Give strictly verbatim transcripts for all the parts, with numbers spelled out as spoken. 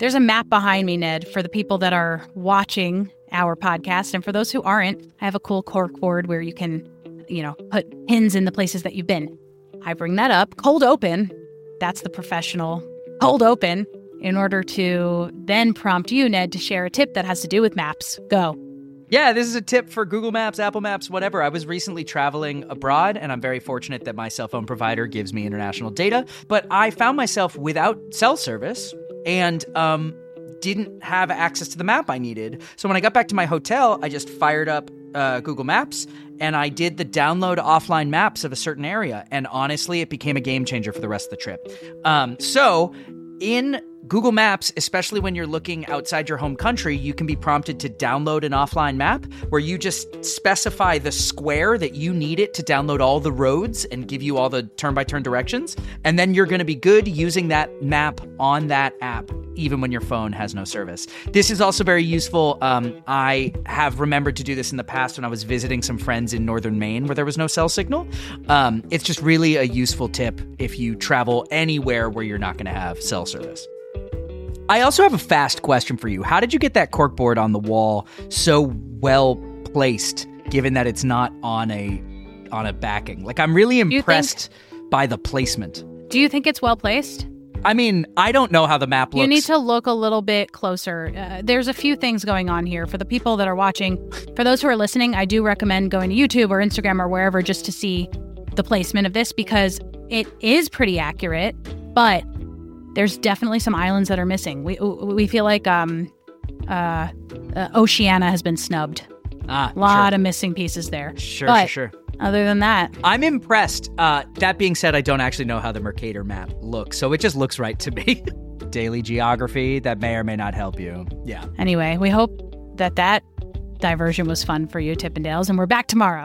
There's a map behind me, Ned, for the people that are watching our podcast. And for those who aren't, I have a cool cork board where you can, you know, put pins in the places that you've been. I bring that up, cold open. That's the professional cold open, in order to then prompt you, Ned, to share a tip that has to do with maps. Go. Yeah, this is a tip for Google Maps, Apple Maps, whatever. I was recently traveling abroad, and I'm very fortunate that my cell phone provider gives me international data. But I found myself without cell service and um, didn't have access to the map I needed. So when I got back to my hotel, I just fired up uh, Google Maps, and I did the download offline maps of a certain area. And honestly, it became a game changer for the rest of the trip. Um, so in Google Maps, especially when you're looking outside your home country, you can be prompted to download an offline map where you just specify the square that you need it to download all the roads and give you all the turn-by-turn directions. And then you're going to be good using that map on that app, even when your phone has no service. This is also very useful. Um, I have remembered to do this in the past when I was visiting some friends in northern Maine where there was no cell signal. Um, it's just really a useful tip if you travel anywhere where you're not going to have cell service. I also have a fast question for you. How did you get that corkboard on the wall so well placed, given that it's not on a on a backing? Like, I'm really impressed think, by the placement. Do you think it's well placed? I mean, I don't know how the map looks. You need to look a little bit closer. Uh, there's a few things going on here for the people that are watching. For those who are listening, I do recommend going to YouTube or Instagram or wherever just to see the placement of this, because it is pretty accurate, but there's definitely some islands that are missing. We we feel like um, uh, uh, Oceania has been snubbed. Ah, a lot sure. of missing pieces there. Sure, but sure, sure. Other than that, I'm impressed. Uh, that being said, I don't actually know how the Mercator map looks, so it just looks right to me. Daily geography, that may or may not help you. Yeah. Anyway, we hope that that diversion was fun for you, Tippendales, and we're back tomorrow.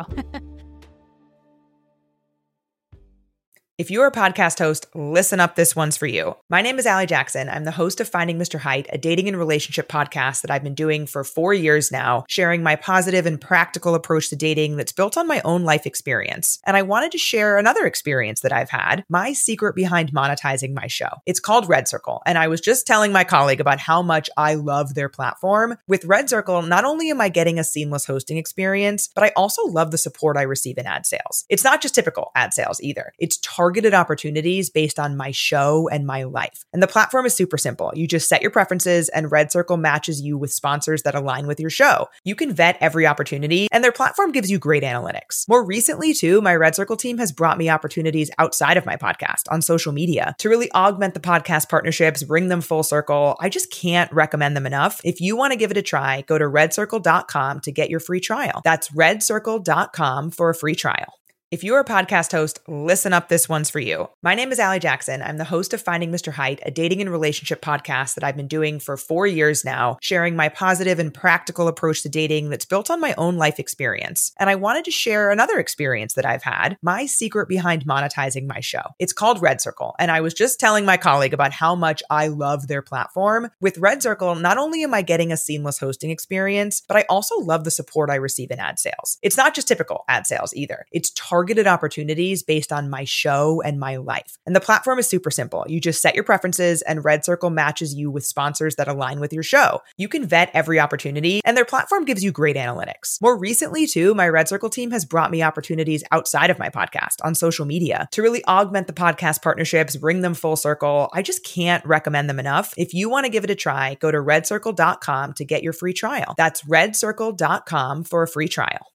If you're a podcast host, listen up, this one's for you. My name is Allie Jackson. I'm the host of Finding Mister Height, a dating and relationship podcast that I've been doing for four years now, sharing my positive and practical approach to dating that's built on my own life experience. And I wanted to share another experience that I've had, my secret behind monetizing my show. It's called Red Circle, and I was just telling my colleague about how much I love their platform. With Red Circle, not only am I getting a seamless hosting experience, but I also love the support I receive in ad sales. It's not just typical ad sales either. It's targeted targeted opportunities based on my show and my life. And the platform is super simple. You just set your preferences and Red Circle matches you with sponsors that align with your show. You can vet every opportunity and their platform gives you great analytics. More recently too, my Red Circle team has brought me opportunities outside of my podcast on social media to really augment the podcast partnerships, bring them full circle. I just can't recommend them enough. If you want to give it a try, go to red circle dot com to get your free trial. That's red circle dot com for a free trial. If you're a podcast host, listen up, this one's for you. My name is Allie Jackson. I'm the host of Finding Mister Height, a dating and relationship podcast that I've been doing for four years now, sharing my positive and practical approach to dating that's built on my own life experience. And I wanted to share another experience that I've had, my secret behind monetizing my show. It's called Red Circle, and I was just telling my colleague about how much I love their platform. With Red Circle, not only am I getting a seamless hosting experience, but I also love the support I receive in ad sales. It's not just typical ad sales either. It's targeted opportunities based on my show and my life. And the platform is super simple. You just set your preferences and Red Circle matches you with sponsors that align with your show. You can vet every opportunity and their platform gives you great analytics. More recently too, my Red Circle team has brought me opportunities outside of my podcast on social media to really augment the podcast partnerships, bring them full circle. I just can't recommend them enough. If you want to give it a try, go to red circle dot com to get your free trial. That's red circle dot com for a free trial.